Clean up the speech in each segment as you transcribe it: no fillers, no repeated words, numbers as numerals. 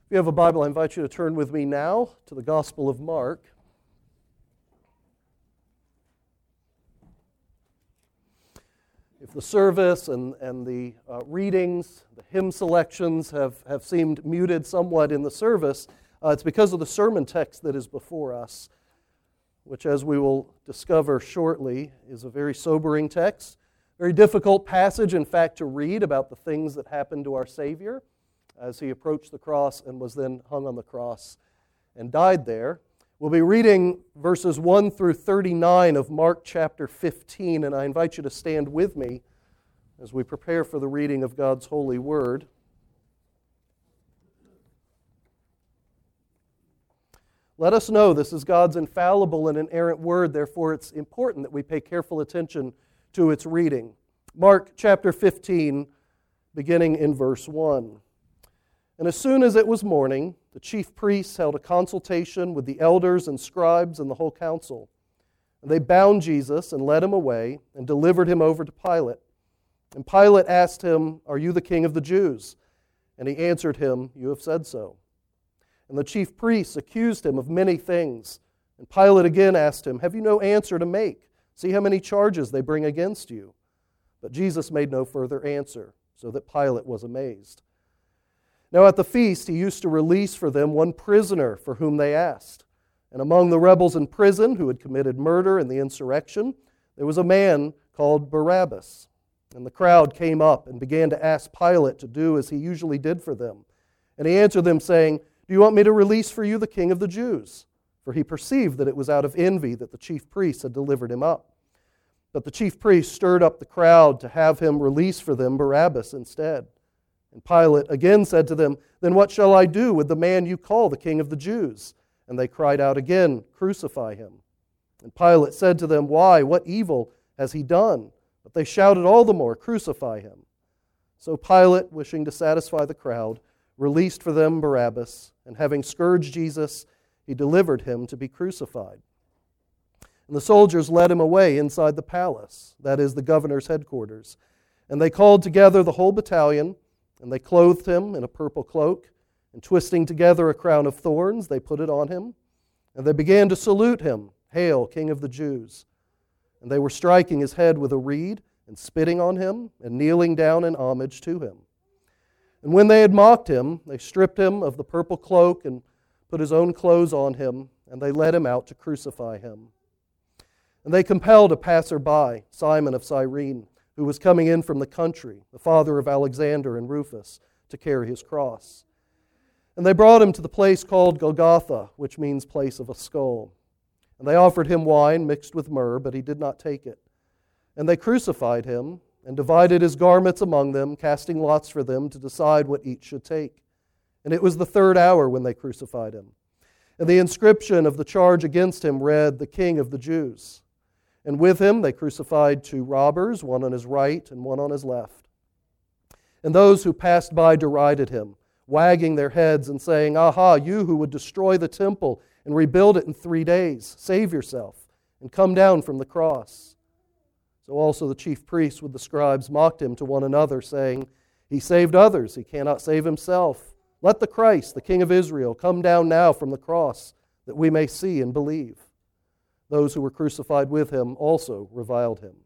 If you have a Bible, I invite you to turn with me now to the Gospel of Mark. If the service and the readings, the hymn selections have seemed muted somewhat in the service, it's because of the sermon text that is before us, which, as we will discover shortly, is a very sobering text. Very difficult passage, in fact, to read about the things that happened to our Savior as He approached the cross and was then hung on the cross and died there. We'll be reading verses 1 through 39 of Mark chapter 15, and I invite you to stand with me as we prepare for the reading of God's holy word. Let us know this is God's infallible and inerrant word, therefore it's important that we pay careful attention to its reading. Mark chapter 15, beginning in verse 1. And as soon as it was morning, the chief priests held a consultation with the elders and scribes and the whole council. And they bound Jesus and led him away and delivered him over to Pilate. And Pilate asked him, "Are you the king of the Jews?" And he answered him, "You have said so." And the chief priests accused him of many things. And Pilate again asked him, "Have you no answer to make? See how many charges they bring against you." But Jesus made no further answer, so that Pilate was amazed. Now at the feast he used to release for them one prisoner for whom they asked. And among the rebels in prison who had committed murder in the insurrection, there was a man called Barabbas. And the crowd came up and began to ask Pilate to do as he usually did for them. And he answered them, saying, "Do you want me to release for you the king of the Jews?" For he perceived that it was out of envy that the chief priests had delivered him up. But the chief priests stirred up the crowd to have him release for them Barabbas instead. And Pilate again said to them, "Then what shall I do with the man you call the king of the Jews?" And they cried out again, "Crucify him." And Pilate said to them, "Why? What evil has he done?" But they shouted all the more, "Crucify him." So Pilate, wishing to satisfy the crowd, released for them Barabbas, and having scourged Jesus, he delivered him to be crucified. And the soldiers led him away inside the palace, that is, the governor's headquarters. And they called together the whole battalion, and they clothed him in a purple cloak, and twisting together a crown of thorns, they put it on him. And they began to salute him, "Hail, King of the Jews." And they were striking his head with a reed, and spitting on him, and kneeling down in homage to him. And when they had mocked him, they stripped him of the purple cloak, and put his own clothes on him, and they led him out to crucify him. And they compelled a passer-by, Simon of Cyrene, who was coming in from the country, the father of Alexander and Rufus, to carry his cross. And they brought him to the place called Golgotha, which means place of a skull. And they offered him wine mixed with myrrh, but he did not take it. And they crucified him, and divided his garments among them, casting lots for them to decide what each should take. And it was the third hour when they crucified him. And the inscription of the charge against him read, "The King of the Jews." And with him they crucified two robbers, one on his right and one on his left. And those who passed by derided him, wagging their heads and saying, "Aha, you who would destroy the temple and rebuild it in 3 days, save yourself and come down from the cross." So also the chief priests with the scribes mocked him to one another, saying, "He saved others, he cannot save himself. Let the Christ, the King of Israel, come down now from the cross, that we may see and believe." Those who were crucified with him also reviled him.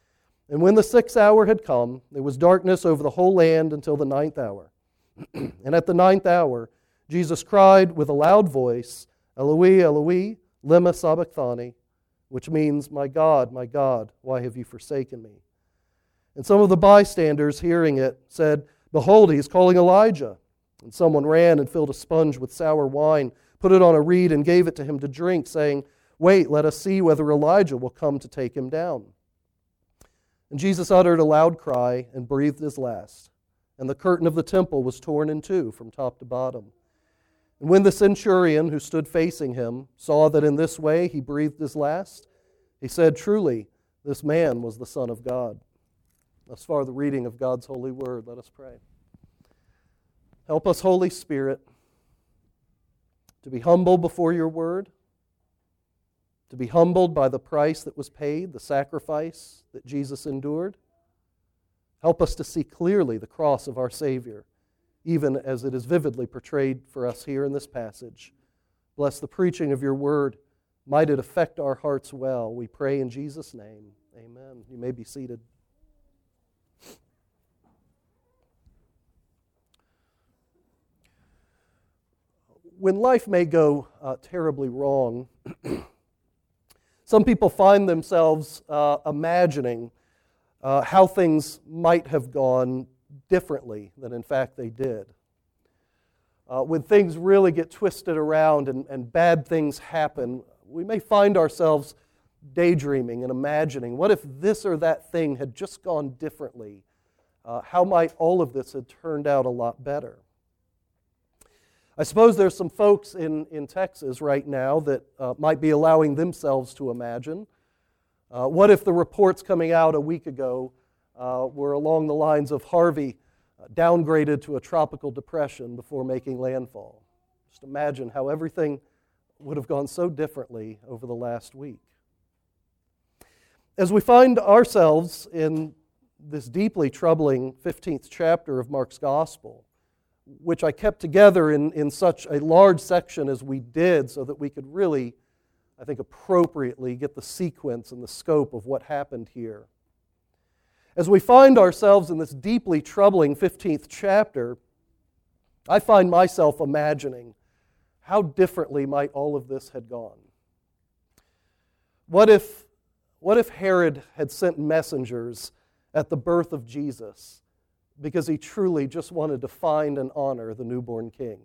And when the 6th hour had come, there was darkness over the whole land until the 9th hour. And at the 9th hour, Jesus cried with a loud voice, "Eloi, Eloi, lema sabachthani," which means, my God, why have you forsaken me?" And some of the bystanders, hearing it, said, "Behold, he is calling Elijah." And someone ran and filled a sponge with sour wine, put it on a reed, and gave it to him to drink, saying, "Wait, let us see whether Elijah will come to take him down." And Jesus uttered a loud cry and breathed his last. And the curtain of the temple was torn in two from top to bottom. And when the centurion who stood facing him saw that in this way he breathed his last, he said, "Truly, this man was the Son of God." Thus far the reading of God's holy word. Let us pray. Help us, Holy Spirit, to be humble before your word, to be humbled by the price that was paid, the sacrifice that Jesus endured. Help us to see clearly the cross of our Savior, even as it is vividly portrayed for us here in this passage. Bless the preaching of your word. Might it affect our hearts well. We pray in Jesus' name. Amen. You may be seated. When life may go terribly wrong, some people find themselves imagining how things might have gone differently than in fact they did. When things really get twisted around and bad things happen, we may find ourselves daydreaming and imagining, what if this or that thing had just gone differently? How might all of this have turned out a lot better? I suppose there's some folks in Texas right now that might be allowing themselves to imagine. What if the reports coming out a week ago were along the lines of Harvey downgraded to a tropical depression before making landfall? Just imagine how everything would have gone so differently over the last week. As we find ourselves in this deeply troubling 15th chapter of Mark's Gospel, which I kept together in such a large section as we did so that we could really, I think, appropriately get the sequence and the scope of what happened here. As we find ourselves in this deeply troubling 15th chapter, I find myself imagining how differently might all of this had gone. What if Herod had sent messengers at the birth of Jesus because he truly just wanted to find and honor the newborn king?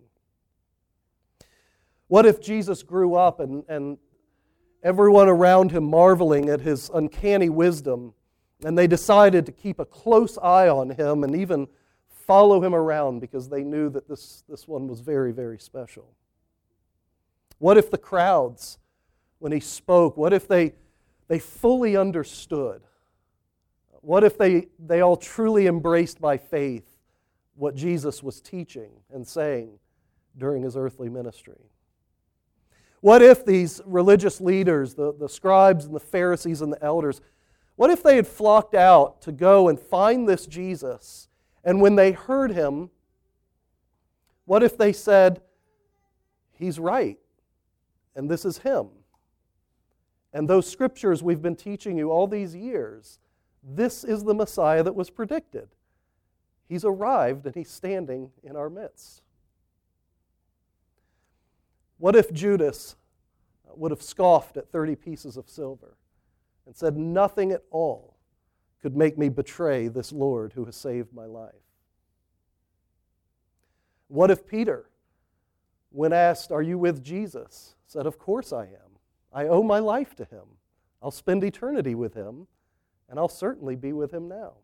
What if Jesus grew up and everyone around him marveling at his uncanny wisdom, and they decided to keep a close eye on him and even follow him around because they knew that this one was very, very special? What if the crowds, when he spoke, what if they fully understood? What if they all truly embraced by faith what Jesus was teaching and saying during his earthly ministry? What if these religious leaders, the scribes and the Pharisees and the elders, what if they had flocked out to go and find this Jesus, and when they heard him, what if they said, he's right, and this is him? And those scriptures we've been teaching you all these years, this is the Messiah that was predicted. He's arrived and he's standing in our midst. What if Judas would have scoffed at 30 pieces of silver and said, nothing at all could make me betray this Lord who has saved my life? What if Peter, when asked, are you with Jesus, said, of course I am. I owe my life to him. I'll spend eternity with him, and I'll certainly be with him now.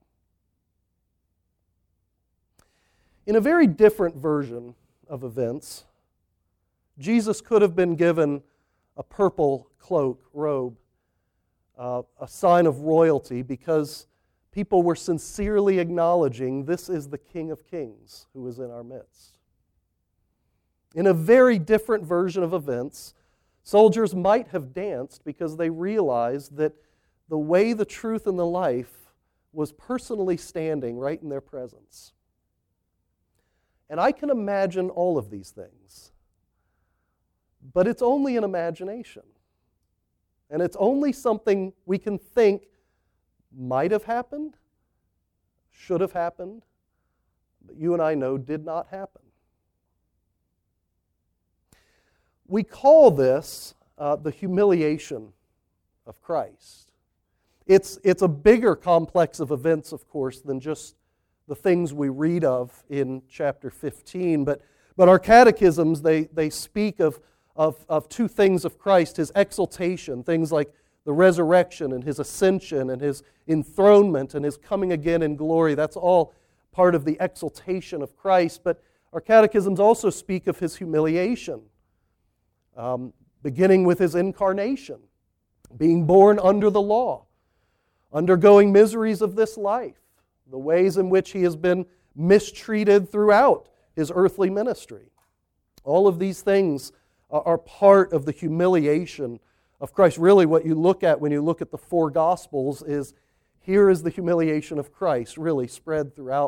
In a very different version of events, Jesus could have been given a purple cloak, robe, a sign of royalty, because people were sincerely acknowledging this is the King of Kings who is in our midst. In a very different version of events, soldiers might have danced because they realized that the way, the truth, and the life was personally standing right in their presence. And I can imagine all of these things. But it's only an imagination. And it's only something we can think might have happened, should have happened, but you and I know did not happen. We call this the humiliation of Christ. It's a bigger complex of events, of course, than just the things we read of in chapter 15. But our catechisms, they speak of two things of Christ: his exaltation, things like the resurrection and his ascension and his enthronement and his coming again in glory. That's all part of the exaltation of Christ. But our catechisms also speak of his humiliation, beginning with his incarnation, being born under the law, undergoing miseries of this life, the ways in which he has been mistreated throughout his earthly ministry. All of these things are part of the humiliation of Christ. Really, what you look at when you look at the four Gospels is, here is the humiliation of Christ, really spread throughout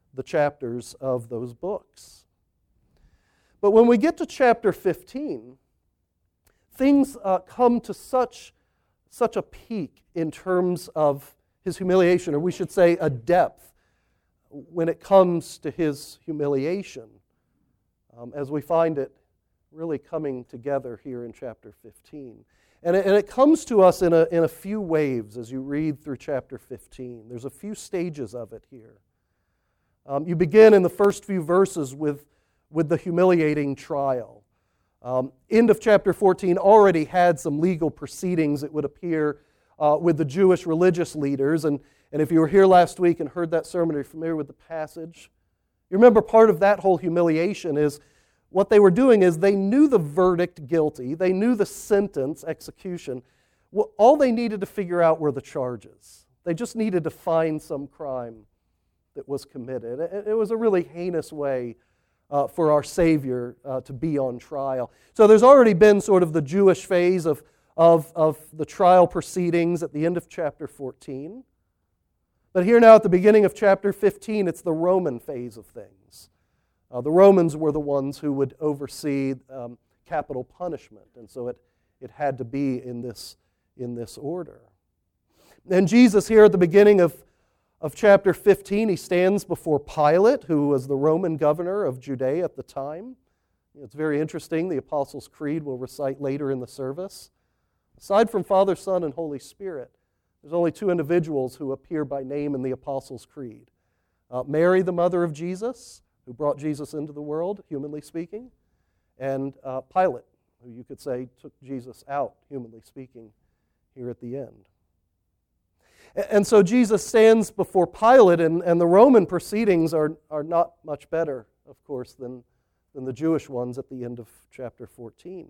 the chapters of those books. But when we get to chapter 15, things come to such a peak in terms of his humiliation, or we should say a depth, when it comes to his humiliation, as we find it really coming together here in chapter 15. And it comes to us in a few waves as you read through chapter 15. There's a few stages of it here. You begin in the first few verses with the humiliating trial. End of chapter 14 already had some legal proceedings, it would appear, with the Jewish religious leaders. And if you were here last week and heard that sermon, are you familiar with the passage? You remember part of that whole humiliation is what they were doing is they knew the verdict guilty, they knew the sentence, execution. Well, all they needed to figure out were the charges. They just needed to find some crime that was committed. It was a really heinous way for our Savior to be on trial. So there's already been sort of the Jewish phase of the trial proceedings at the end of chapter 14. But here now at the beginning of chapter 15, it's the Roman phase of things. The Romans were the ones who would oversee capital punishment, and so it had to be in this order. And Jesus here at the beginning of chapter 15, he stands before Pilate, who was the Roman governor of Judea at the time. It's very interesting. The Apostles' Creed we'll recite later in the service. Aside from Father, Son, and Holy Spirit, there's only two individuals who appear by name in the Apostles' Creed. Mary, the mother of Jesus, who brought Jesus into the world, humanly speaking, and Pilate, who you could say took Jesus out, humanly speaking, here at the end. And so Jesus stands before Pilate, and the Roman proceedings are not much better, of course, than the Jewish ones at the end of chapter 14.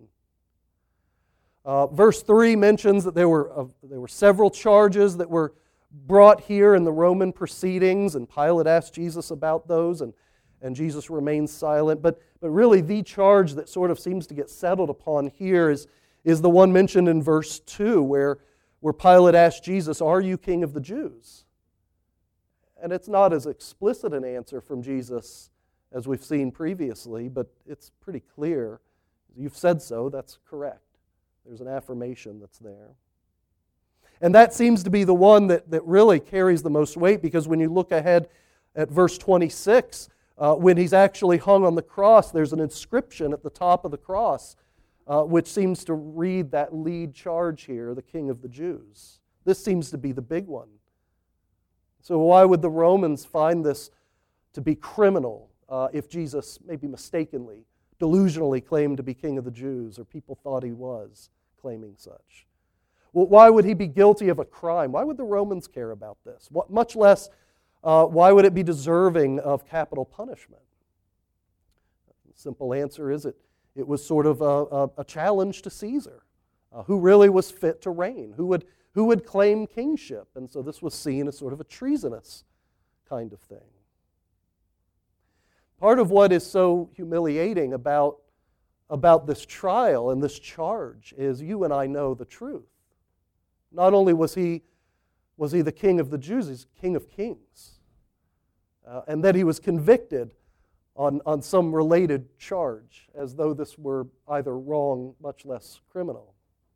Verse 3 mentions that there were several charges that were brought here in the Roman proceedings, and Pilate asked Jesus about those, and Jesus remains silent. But really the charge that sort of seems to get settled upon here is the one mentioned in verse 2, where Pilate asked Jesus, "Are you king of the Jews?" And it's not as explicit an answer from Jesus as we've seen previously, but it's pretty clear. You've said so, that's correct. There's an affirmation that's there. And that seems to be the one that really carries the most weight, because when you look ahead at verse 26, when he's actually hung on the cross, there's an inscription at the top of the cross which seems to read that lead charge here, the King of the Jews. This seems to be the big one. So why would the Romans find this to be criminal if Jesus maybe mistakenly, delusionally claimed to be King of the Jews, or people thought he was claiming such? Well, why would he be guilty of a crime? Why would the Romans care about this? Much less, why would it be deserving of capital punishment? The simple answer is it was sort of a challenge to Caesar, who really was fit to reign, who would claim kingship. And so this was seen as sort of a treasonous kind of thing. Part of what is so humiliating about this trial and this charge is you and I know the truth. Not only was he the King of the Jews, he's King of Kings. And that he was convicted on some related charge, as though this were either wrong, much less criminal.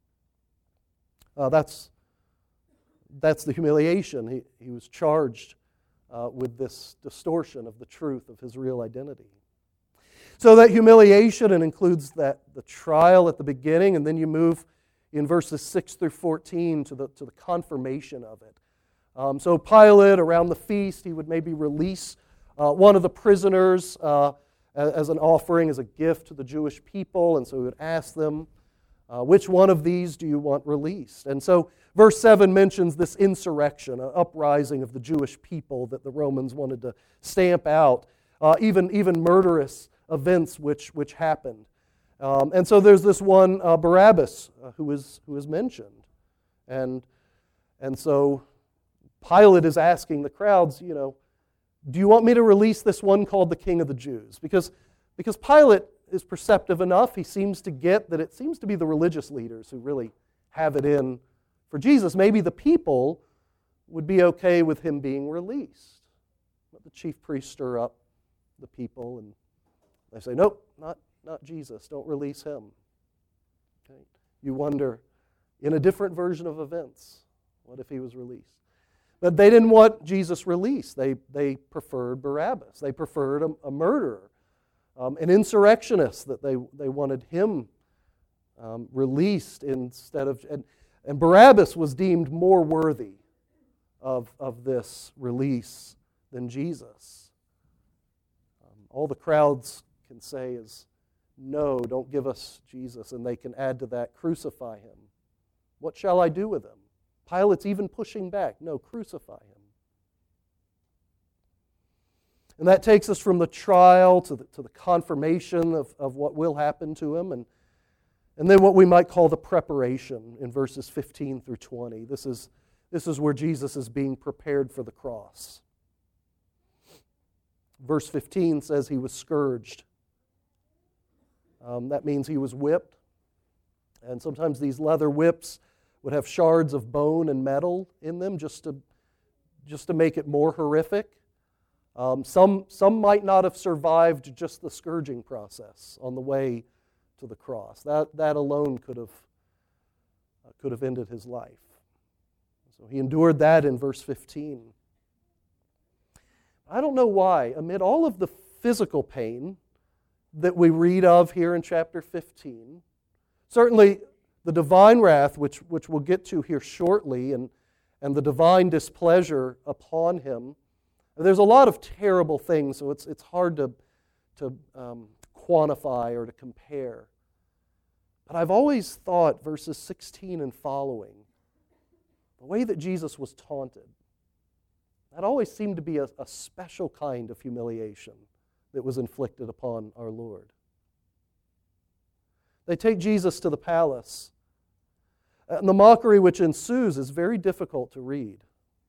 That's the humiliation. He was charged with this distortion of the truth of his real identity. So that humiliation, it includes the trial at the beginning, and then you move in verses 6 through 14 to the confirmation of it. So Pilate, around the feast, he would maybe release one of the prisoners as an offering, as a gift to the Jewish people, and so he would ask them, which one of these do you want released? And so verse 7 mentions this insurrection, an uprising of the Jewish people that the Romans wanted to stamp out, even murderous events which happened. And so there's this one Barabbas who is mentioned. And so Pilate is asking the crowds, do you want me to release this one called the King of the Jews? Because Pilate is perceptive enough. He seems to get that it seems to be the religious leaders who really have it in for Jesus. Maybe the people would be okay with him being released. But the chief priests stir up the people, and they say, nope, not Jesus. Don't release him. Okay. You wonder, in a different version of events, what if he was released? But they didn't want Jesus released. They preferred Barabbas. They preferred a murderer, an insurrectionist, that they wanted him released instead of... And Barabbas was deemed more worthy of this release than Jesus. All the crowds can say is, no, don't give us Jesus. And they can add to that, crucify him. What shall I do with him? Pilate's even pushing back. No, crucify him. And that takes us from the trial to the confirmation of what will happen to him, and then what we might call the preparation in verses 15 through 20. This is where Jesus is being prepared for the cross. Verse 15 says he was scourged. That means he was whipped. And sometimes these leather whips would have shards of bone and metal in them just to make it more horrific. Some might not have survived just the scourging process on the way to the cross. That alone could have ended his life. So he endured that in verse 15. I don't know why, amid all of the physical pain that we read of here in chapter 15, certainly the divine wrath, which we'll get to here shortly, and the divine displeasure upon him, there's a lot of terrible things, so it's hard to quantify or to compare. But I've always thought verses 16 and following, the way that Jesus was taunted, that always seemed to be a special kind of humiliation that was inflicted upon our Lord. They take Jesus to the palace, and the mockery which ensues is very difficult to read.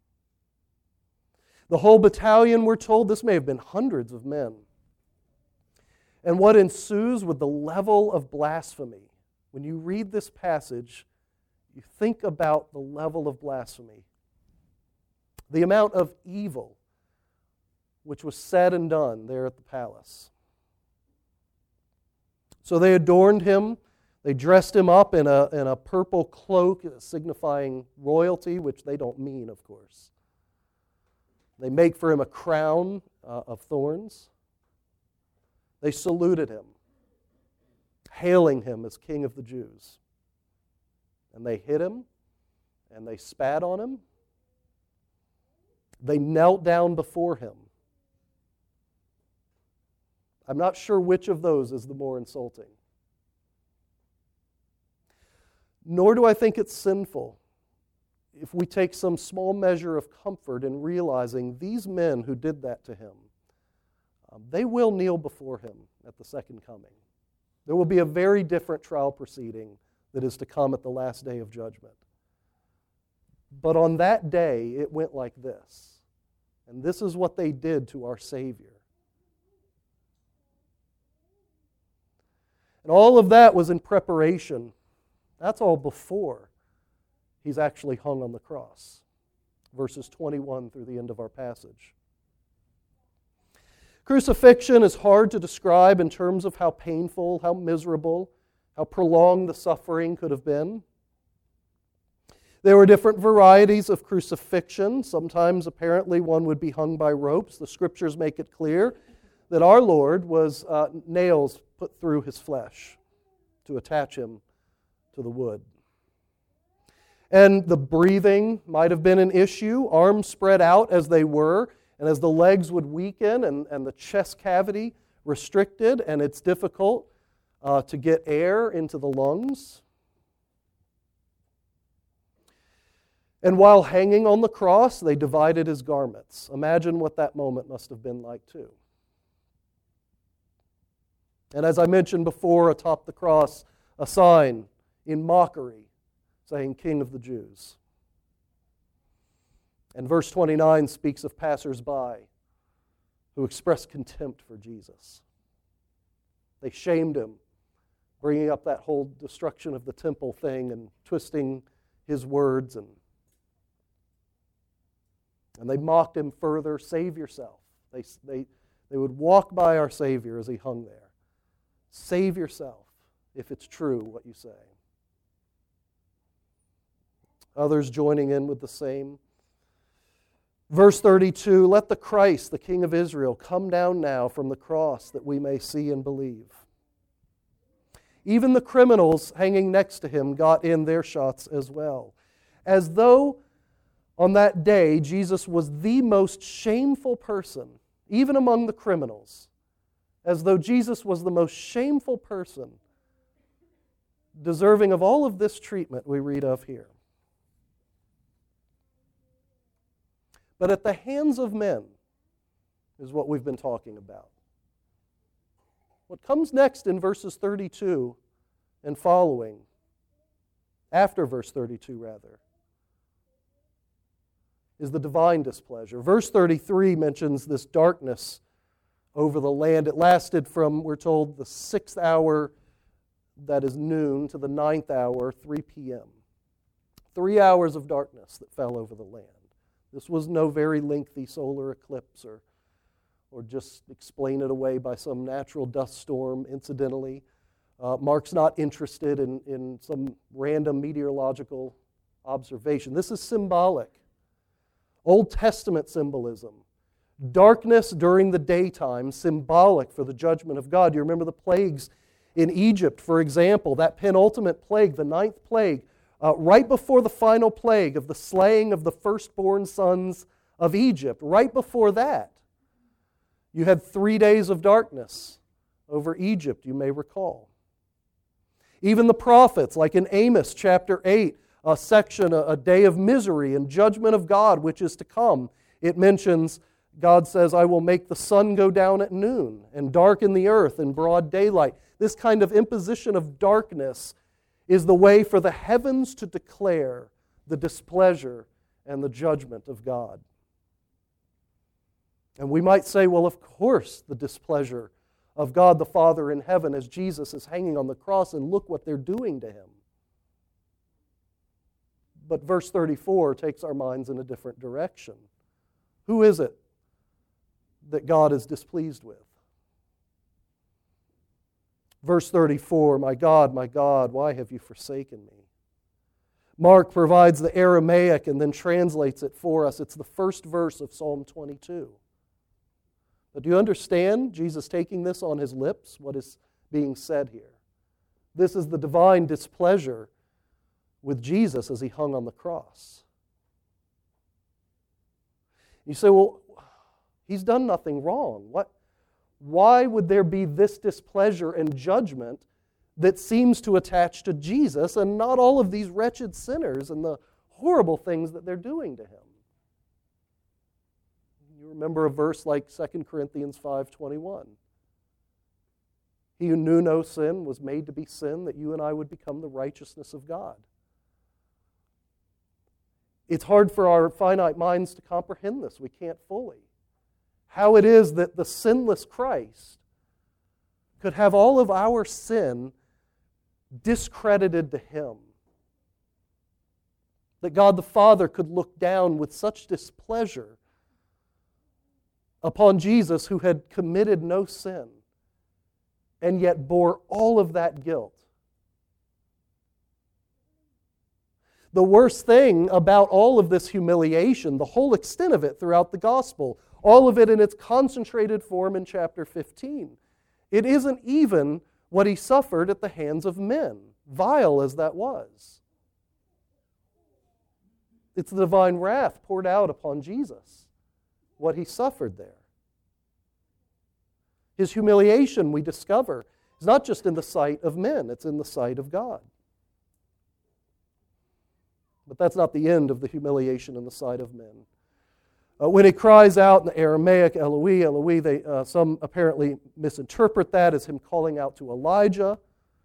The whole battalion, we're told, this may have been hundreds of men. And what ensues with the level of blasphemy, when you read this passage, you think about the level of blasphemy, the amount of evil which was said and done there at the palace. So they adorned him. They dressed him up in a purple cloak signifying royalty, which they don't mean, of course. They make for him a crown of thorns. They saluted him, hailing him as King of the Jews. And they hit him, and they spat on him. They knelt down before him. I'm not sure which of those is the more insulting. Nor do I think it's sinful if we take some small measure of comfort in realizing these men who did that to him, they will kneel before him at the second coming. There will be a very different trial proceeding that is to come at the last day of judgment. But on that day, it went like this. And this is what they did to our Savior. And all of that was in preparation. That's all before he's actually hung on the cross. Verses 21 through the end of our passage. Crucifixion is hard to describe in terms of how painful, how miserable, how prolonged the suffering could have been. There were different varieties of crucifixion. Sometimes, apparently, one would be hung by ropes. The Scriptures make it clear that our Lord was nails put through his flesh to attach him to the wood. And the breathing might have been an issue, arms spread out as they were, and as the legs would weaken and the chest cavity restricted, and it's difficult to get air into the lungs. And while hanging on the cross, they divided his garments. Imagine what that moment must have been like too. And as I mentioned before, atop the cross, a sign in mockery saying, King of the Jews. And verse 29 speaks of passers-by who expressed contempt for Jesus. They shamed him, bringing up that whole destruction of the temple thing and twisting his words. And they mocked him further, save yourself. They would walk by our Savior as he hung there. Save yourself if it's true what you say. Others joining in with the same. Verse 32, let the Christ, the King of Israel, come down now from the cross that we may see and believe. Even the criminals hanging next to him got in their shots as well. As though on that day Jesus was the most shameful person, even among the criminals. As though Jesus was the most shameful person, deserving of all of this treatment we read of here. But at the hands of men is what we've been talking about. What comes next in verses 32 and following, after verse 32 rather, is the divine displeasure. Verse 33 mentions this darkness over the land. It lasted from, we're told, the 6th hour, that is noon, to the 9th hour, 3 p.m. 3 hours of darkness that fell over the land. This was no very lengthy solar eclipse or just explain it away by some natural dust storm incidentally. Mark's not interested in some random meteorological observation. This is symbolic. Old Testament symbolism. Darkness during the daytime, symbolic for the judgment of God. You remember the plagues in Egypt, for example, that penultimate plague, the 9th plague, right before the final plague of the slaying of the firstborn sons of Egypt, right before that, you had 3 days of darkness over Egypt, you may recall. Even the prophets, like in Amos chapter 8, a section, a day of misery and judgment of God which is to come, it mentions, God says, I will make the sun go down at noon and darken the earth in broad daylight. This kind of imposition of darkness is the way for the heavens to declare the displeasure and the judgment of God. And we might say, well, of course, the displeasure of God the Father in heaven as Jesus is hanging on the cross, and look what they're doing to him. But verse 34 takes our minds in a different direction. Who is it that God is displeased with? Verse 34, my God, why have you forsaken me? Mark provides the Aramaic and then translates it for us. It's the first verse of Psalm 22. But do you understand Jesus taking this on his lips, what is being said here? This is the divine displeasure with Jesus as he hung on the cross. You say, well, he's done nothing wrong. Why would there be this displeasure and judgment that seems to attach to Jesus and not all of these wretched sinners and the horrible things that they're doing to him? You remember a verse like 2 Corinthians 5:21. He who knew no sin was made to be sin that you and I would become the righteousness of God. It's hard for our finite minds to comprehend this. We can't fully. How it is that the sinless Christ could have all of our sin discredited to him. That God the Father could look down with such displeasure upon Jesus who had committed no sin and yet bore all of that guilt. The worst thing about all of this humiliation, the whole extent of it throughout the gospel, all of it in its concentrated form in chapter 15, it isn't even what he suffered at the hands of men, vile as that was. It's the divine wrath poured out upon Jesus, what he suffered there. His humiliation, we discover, is not just in the sight of men, it's in the sight of God. But that's not the end of the humiliation in the sight of men. When he cries out in the Aramaic, Eloi, Eloi, some apparently misinterpret that as him calling out to Elijah.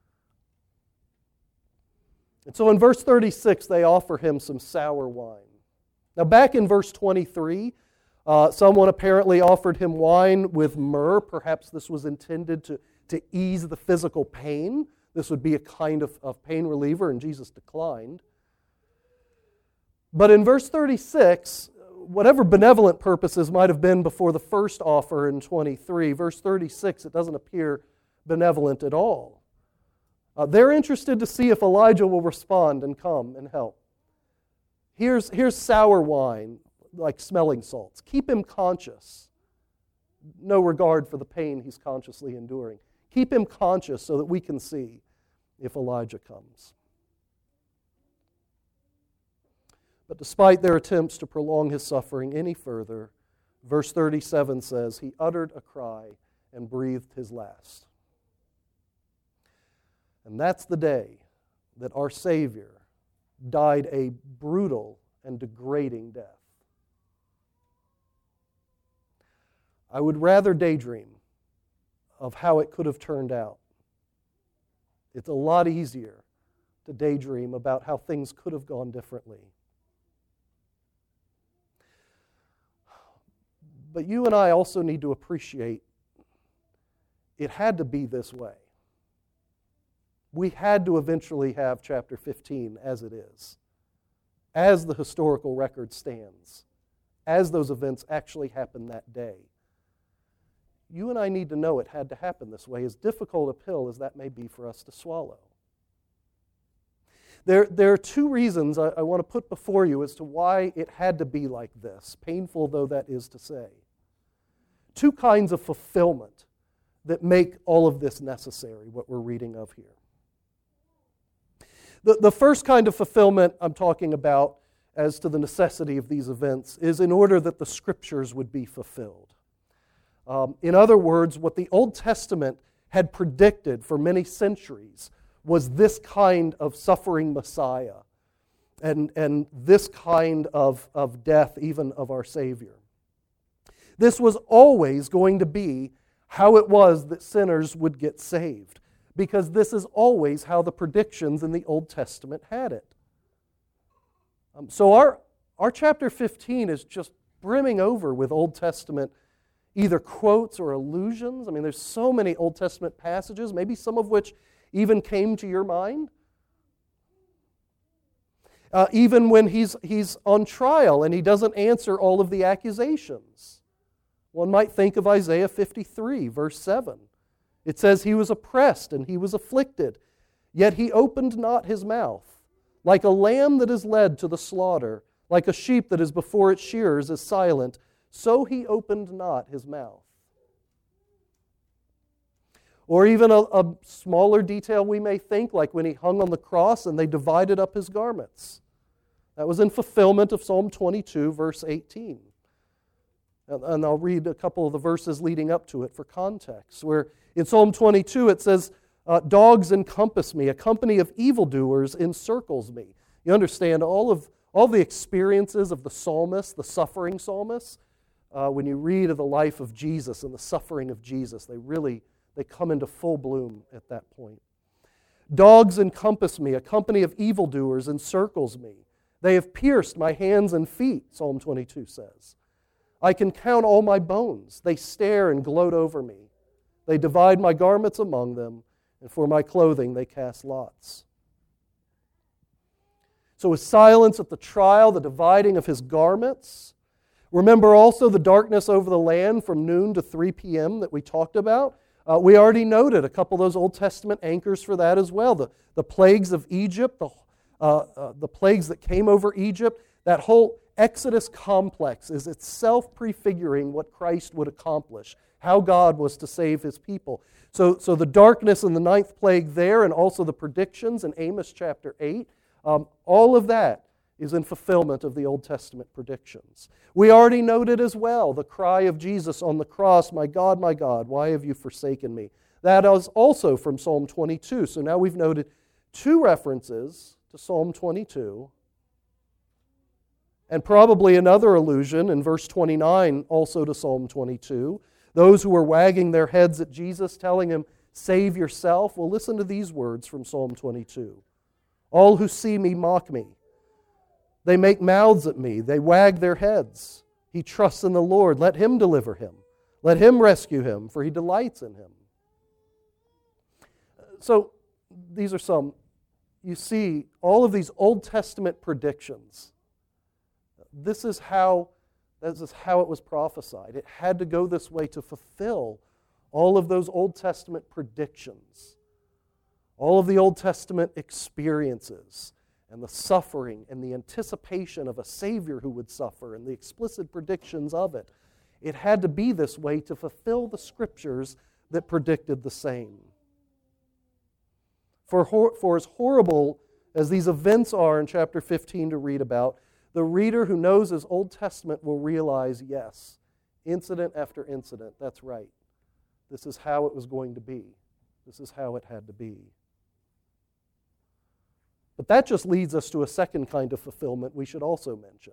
And so in verse 36, they offer him some sour wine. Now back in verse 23, someone apparently offered him wine with myrrh. Perhaps this was intended to ease the physical pain. This would be a kind of pain reliever, and Jesus declined. But in verse 36, whatever benevolent purposes might have been before the first offer in 23, verse 36, it doesn't appear benevolent at all. They're interested to see if Elijah will respond and come and help. Here's sour wine, like smelling salts. Keep him conscious. No regard for the pain he's consciously enduring. Keep him conscious so that we can see if Elijah comes. But despite their attempts to prolong his suffering any further, verse 37 says, he uttered a cry and breathed his last. And that's the day that our Savior died a brutal and degrading death. I would rather daydream of how it could have turned out. It's a lot easier to daydream about how things could have gone differently. But you and I also need to appreciate it had to be this way. We had to eventually have chapter 15 as it is, as the historical record stands, as those events actually happened that day. You and I need to know it had to happen this way, as difficult a pill as that may be for us to swallow. There are two reasons I want to put before you as to why it had to be like this, painful though that is to say. Two kinds of fulfillment that make all of this necessary, what we're reading of here. The first kind of fulfillment I'm talking about as to the necessity of these events is in order that the Scriptures would be fulfilled. In other words, what the Old Testament had predicted for many centuries was this kind of suffering Messiah and this kind of death even of our Savior. This was always going to be how it was that sinners would get saved, because this is always how the predictions in the Old Testament had it. So our chapter 15 is just brimming over with Old Testament either quotes or allusions. I mean, there's so many Old Testament passages, maybe some of which even came to your mind. Even when he's on trial and he doesn't answer all of the accusations. One might think of Isaiah 53, verse 7. It says, he was oppressed and he was afflicted, yet he opened not his mouth. Like a lamb that is led to the slaughter, like a sheep that is before its shearers is silent, so he opened not his mouth. Or even a smaller detail we may think, like when he hung on the cross and they divided up his garments. That was in fulfillment of Psalm 22, verse 18. And I'll read a couple of the verses leading up to it for context, where in Psalm 22 it says, dogs encompass me, a company of evildoers encircles me. You understand, all the experiences of the psalmist, the suffering psalmist, when you read of the life of Jesus and the suffering of Jesus, they come into full bloom at that point. Dogs encompass me, a company of evildoers encircles me. They have pierced my hands and feet, Psalm 22 says. I can count all my bones. They stare and gloat over me. They divide my garments among them, and for my clothing they cast lots. So his silence at the trial, the dividing of his garments. Remember also the darkness over the land from noon to 3 p.m. that we talked about. We already noted a couple of those Old Testament anchors for that as well. The plagues of Egypt, the plagues that came over Egypt, that whole Exodus complex is itself prefiguring what Christ would accomplish, how God was to save His people. So the darkness in the 9th plague there, and also the predictions in Amos chapter 8, all of that is in fulfillment of the Old Testament predictions. We already noted as well the cry of Jesus on the cross, my God, why have you forsaken me? That is also from Psalm 22. So now we've noted two references to Psalm 22, and probably another allusion in verse 29 also to Psalm 22. Those who were wagging their heads at Jesus, telling him, save yourself. Well, listen to these words from Psalm 22. All who see me mock me. They make mouths at me. They wag their heads. He trusts in the Lord. Let Him deliver him. Let Him rescue him, for He delights in him. So these are some. You see, all of these Old Testament predictions. This is how This is how it was prophesied. It had to go this way to fulfill all of those Old Testament predictions, all of the Old Testament experiences, and the suffering and the anticipation of a Savior who would suffer and the explicit predictions of it. It had to be this way to fulfill the Scriptures that predicted the same. For as horrible as these events are in chapter 15 to read about, the reader who knows his Old Testament will realize, yes, incident after incident, that's right. This is how it was going to be. This is how it had to be. But that just leads us to a second kind of fulfillment we should also mention.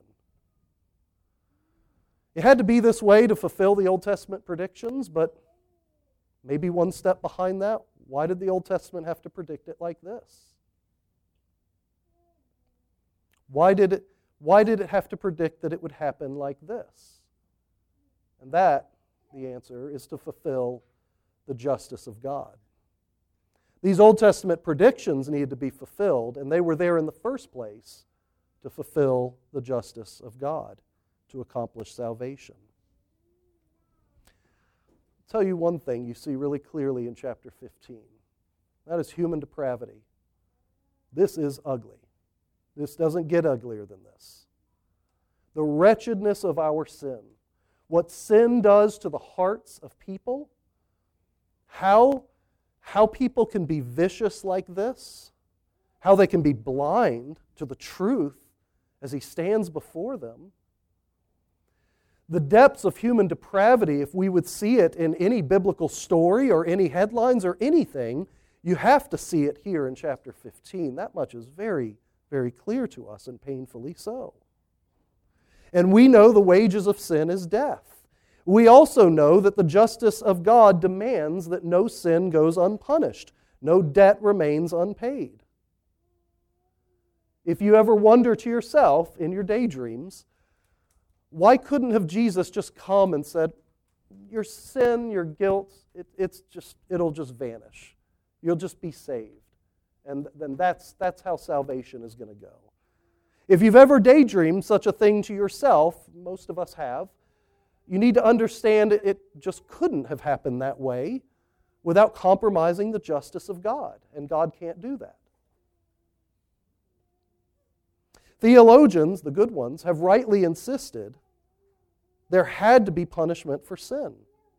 It had to be this way to fulfill the Old Testament predictions, but maybe one step behind that, why did the Old Testament have to predict it like this? Why did it have to predict that it would happen like this? And that, the answer, is to fulfill the justice of God. These Old Testament predictions needed to be fulfilled, and they were there in the first place to fulfill the justice of God, to accomplish salvation. I'll tell you one thing you see really clearly in chapter 15. That is human depravity. This is ugly. This doesn't get uglier than this. The wretchedness of our sin. What sin does to the hearts of people. How people can be vicious like this. How they can be blind to the truth as He stands before them. The depths of human depravity, if we would see it in any biblical story or any headlines or anything, you have to see it here in chapter 15. That much is very, very clear to us, and painfully so. And we know the wages of sin is death. We also know that the justice of God demands that no sin goes unpunished, no debt remains unpaid. If you ever wonder to yourself in your daydreams, why couldn't have Jesus just come and said, your sin, your guilt, it'll just vanish. You'll just be saved. And then that's how salvation is going to go. If you've ever daydreamed such a thing to yourself, most of us have, you need to understand it just couldn't have happened that way without compromising the justice of God. And God can't do that. Theologians, the good ones, have rightly insisted there had to be punishment for sin.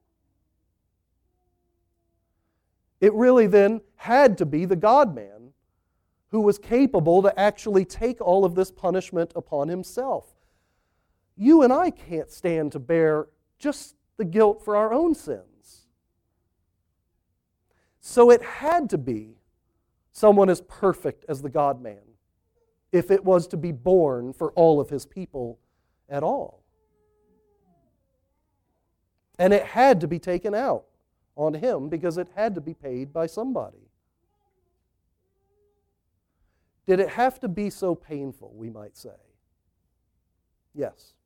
It really then had to be the God-man who was capable to actually take all of this punishment upon Himself. You and I can't stand to bear just the guilt for our own sins. So it had to be someone as perfect as the God-man if it was to be born for all of His people at all. And it had to be taken out on Him because it had to be paid by somebody. Did it have to be so painful, we might say? Yes.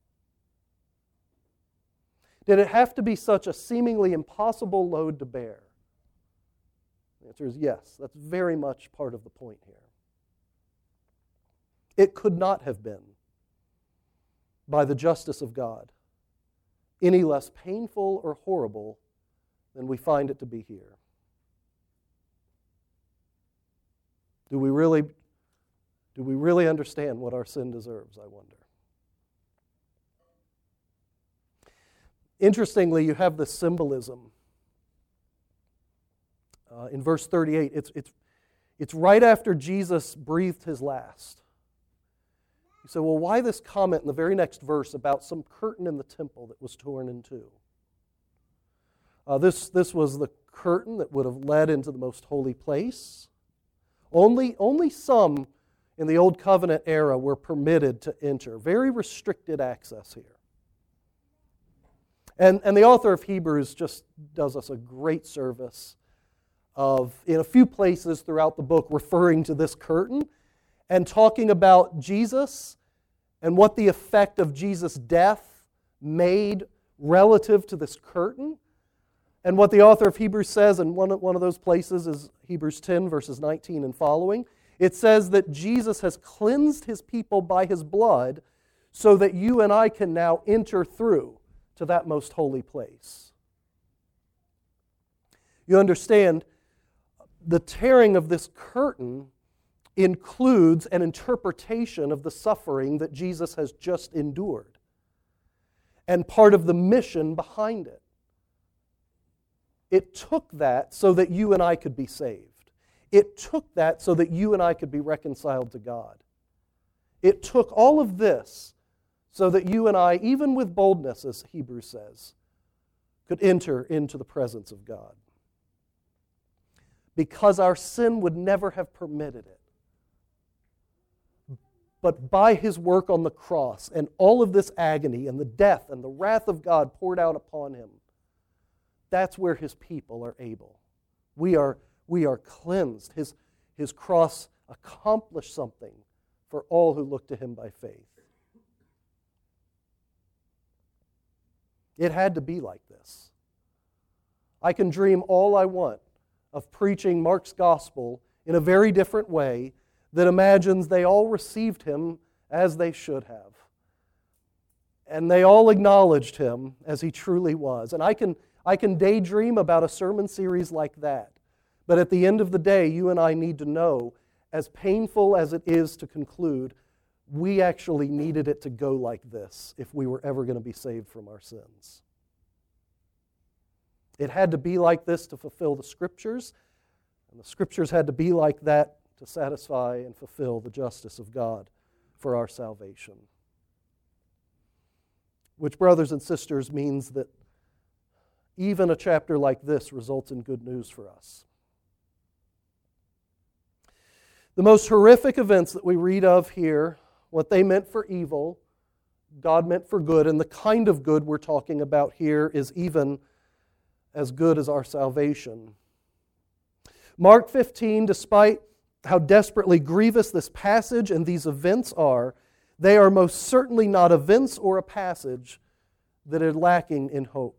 Did it have to be such a seemingly impossible load to bear? The answer is yes. That's very much part of the point here. It could not have been, by the justice of God, any less painful or horrible than we find it to be here. Do we really understand what our sin deserves, I wonder? Interestingly, you have this symbolism in verse 38. It's right after Jesus breathed His last. You say, well, why this comment in the very next verse about some curtain in the temple that was torn in two? This was the curtain that would have led into the most holy place. Only some in the Old Covenant era were permitted to enter. Very restricted access here. And the author of Hebrews just does us a great service of, in a few places throughout the book, referring to this curtain and talking about Jesus and what the effect of Jesus' death made relative to this curtain. And what the author of Hebrews says, and one of those places is Hebrews 10, verses 19 and following. It says that Jesus has cleansed His people by His blood so that you and I can now enter through to that most holy place. You understand, the tearing of this curtain includes an interpretation of the suffering that Jesus has just endured and part of the mission behind it. It took that so that you and I could be saved. It took that so that you and I could be reconciled to God. It took all of this so that you and I, even with boldness, as Hebrews says, could enter into the presence of God. Because our sin would never have permitted it. But by His work on the cross and all of this agony and the death and the wrath of God poured out upon Him, that's where His people are able. We are cleansed. His cross accomplished something for all who look to Him by faith. It had to be like this. I can dream all I want of preaching Mark's gospel in a very different way that imagines they all received Him as they should have. And they all acknowledged Him as He truly was. And I can daydream about a sermon series like that. But at the end of the day, you and I need to know, as painful as it is to conclude, we actually needed it to go like this if we were ever going to be saved from our sins. It had to be like this to fulfill the Scriptures, and the Scriptures had to be like that to satisfy and fulfill the justice of God for our salvation. Which, brothers and sisters, means that even a chapter like this results in good news for us. The most horrific events that we read of here, what they meant for evil, God meant for good, and the kind of good we're talking about here is even as good as our salvation. Mark 15, despite how desperately grievous this passage and these events are, they are most certainly not events or a passage that are lacking in hope.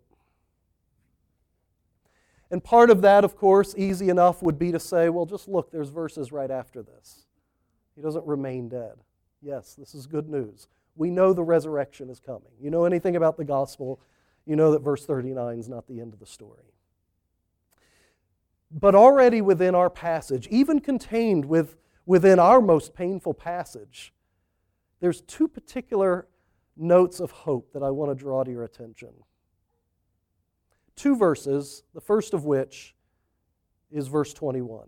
And part of that, of course, easy enough would be to say, well, just look, there's verses right after this. He doesn't remain dead. Yes, this is good news. We know the resurrection is coming. You know anything about the gospel, you know that verse 39 is not the end of the story. But already within our passage, even contained within our most painful passage, there's two particular notes of hope that I want to draw to your attention. Two verses, the first of which is verse 21.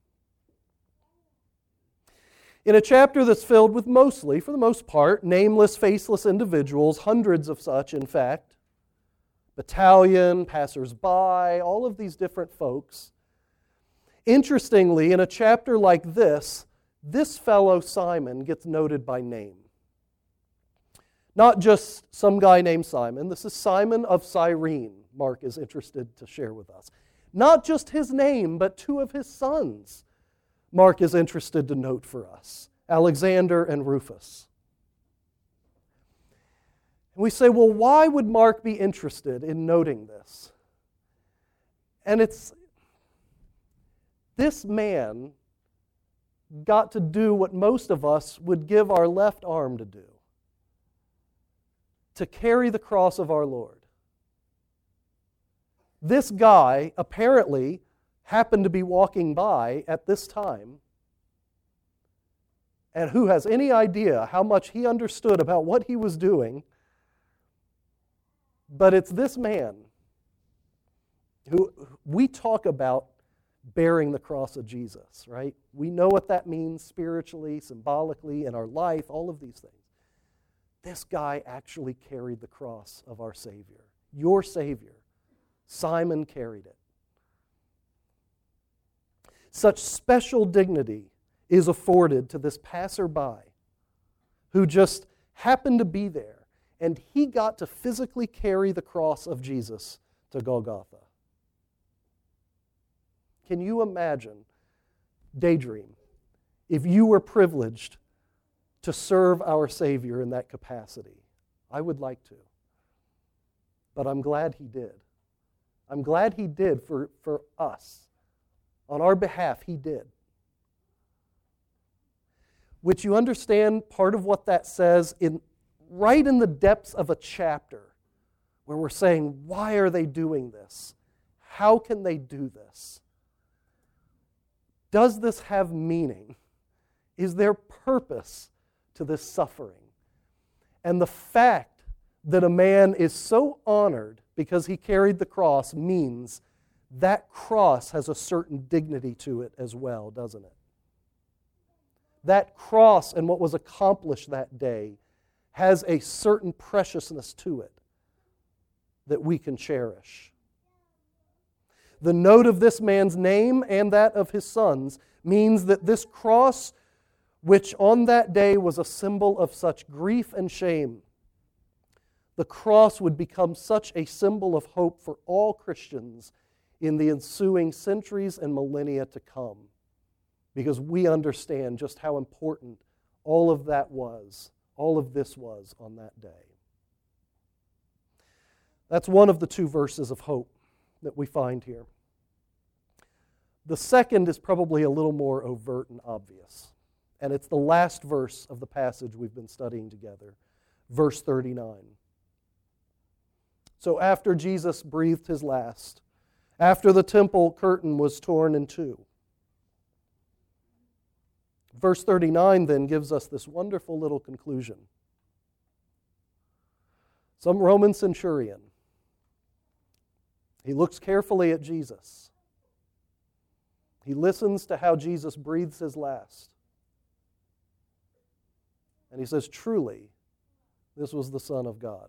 In a chapter that's filled with mostly, for the most part, nameless, faceless individuals, hundreds of such, in fact, battalion, passers-by, all of these different folks. Interestingly, in a chapter like this fellow Simon gets noted by name. Not just some guy named Simon. This is Simon of Cyrene, Mark is interested to share with us. Not just his name, but two of his sons, Mark is interested to note for us, Alexander and Rufus. And we say, well, why would Mark be interested in noting this? And it's, this man got to do what most of us would give our left arm to do, to carry the cross of our Lord. This guy apparently happened to be walking by at this time, and who has any idea how much he understood about what he was doing, but it's this man who we talk about bearing the cross of Jesus, right? We know what that means spiritually, symbolically, in our life, all of these things. This guy actually carried the cross of our Savior, your Savior. Simon carried it. Such special dignity is afforded to this passerby who just happened to be there, and he got to physically carry the cross of Jesus to Golgotha. Can you imagine, daydream, if you were privileged to serve our Savior in that capacity? I would like to. But I'm glad he did. I'm glad he did for us. On our behalf, he did. Which you understand, part of what that says right in the depths of a chapter where we're saying, why are they doing this? How can they do this? Does this have meaning? Is there purpose to this suffering? And the fact that a man is so honored because he carried the cross means that cross has a certain dignity to it as well, doesn't it? That cross and what was accomplished that day has a certain preciousness to it that we can cherish. The note of this man's name and that of his sons means that this cross, which on that day was a symbol of such grief and shame, the cross would become such a symbol of hope for all Christians in the ensuing centuries and millennia to come, because we understand just how important all of that was, all of this was on that day. That's one of the two verses of hope that we find here. The second is probably a little more overt and obvious, and it's the last verse of the passage we've been studying together, verse 39. So after Jesus breathed his last, after the temple curtain was torn in two, verse 39 then gives us this wonderful little conclusion. Some Roman centurion, he looks carefully at Jesus. He listens to how Jesus breathes his last. And he says, truly, this was the Son of God.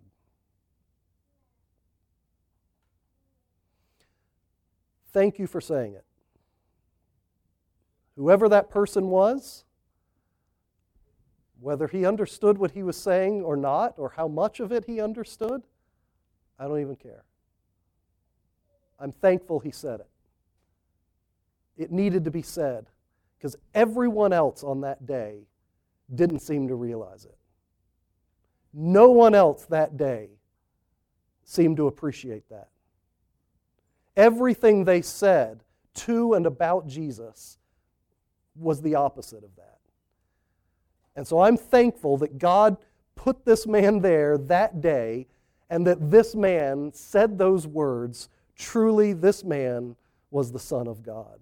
Thank you for saying it. Whoever that person was, whether he understood what he was saying or not, or how much of it he understood, I don't even care. I'm thankful he said it. It needed to be said, because everyone else on that day didn't seem to realize it. No one else that day seemed to appreciate that. Everything they said to and about Jesus was the opposite of that. And so I'm thankful that God put this man there that day, and that this man said those words, truly this man was the Son of God.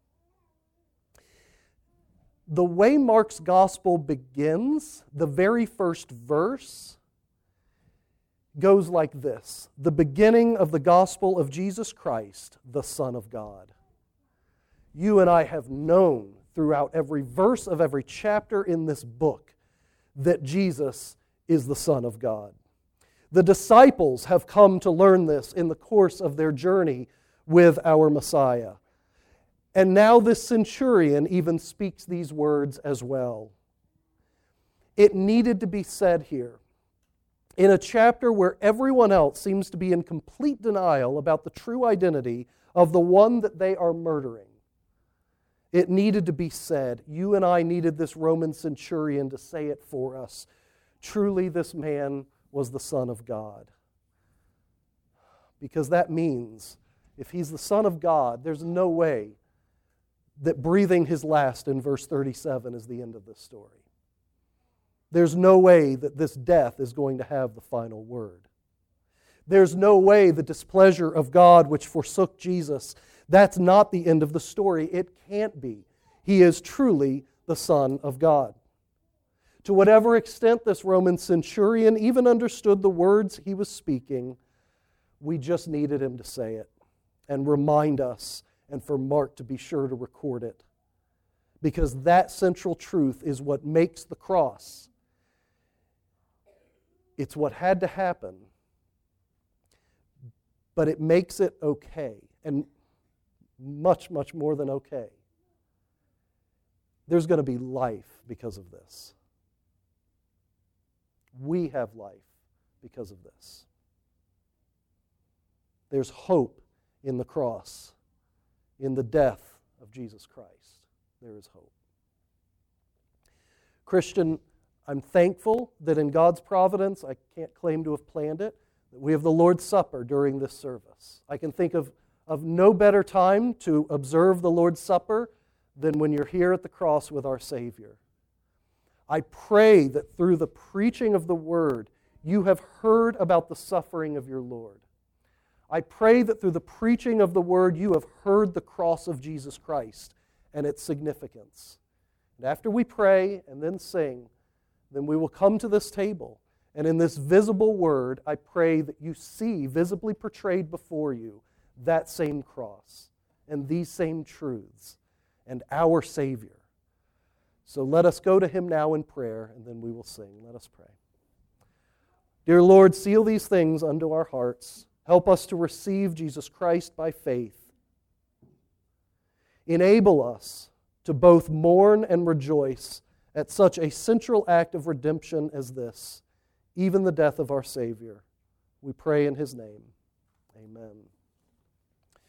The way Mark's gospel begins, the very first verse, goes like this: the beginning of the gospel of Jesus Christ, the Son of God. You and I have known throughout every verse of every chapter in this book that Jesus is the Son of God. The disciples have come to learn this in the course of their journey with our Messiah. And now this centurion even speaks these words as well. It needed to be said here. In a chapter where everyone else seems to be in complete denial about the true identity of the one that they are murdering, it needed to be said. You and I needed this Roman centurion to say it for us. Truly, this man was the Son of God. Because that means, if he's the Son of God, there's no way that breathing his last in verse 37 is the end of this story. There's no way that this death is going to have the final word. There's no way the displeasure of God which forsook Jesus, that's not the end of the story. It can't be. He is truly the Son of God. To whatever extent this Roman centurion even understood the words he was speaking, we just needed him to say it and remind us, and for Mark to be sure to record it. Because that central truth is what makes the cross. It's what had to happen, but it makes it okay, and much, much more than okay. There's going to be life because of this. We have life because of this. There's hope in the cross. In the death of Jesus Christ, there is hope. Christian, I'm thankful that in God's providence, I can't claim to have planned it, that we have the Lord's Supper during this service. I can think of no better time to observe the Lord's Supper than when you're here at the cross with our Savior. I pray that through the preaching of the word, you have heard about the suffering of your Lord. I pray that through the preaching of the word, you have heard the cross of Jesus Christ and its significance. And after we pray and then sing, then we will come to this table. And in this visible word, I pray that you see visibly portrayed before you that same cross and these same truths and our Savior. So let us go to Him now in prayer, and then we will sing. Let us pray. Dear Lord, seal these things unto our hearts. Help us to receive Jesus Christ by faith. Enable us to both mourn and rejoice at such a central act of redemption as this, even the death of our Savior. We pray in His name. Amen.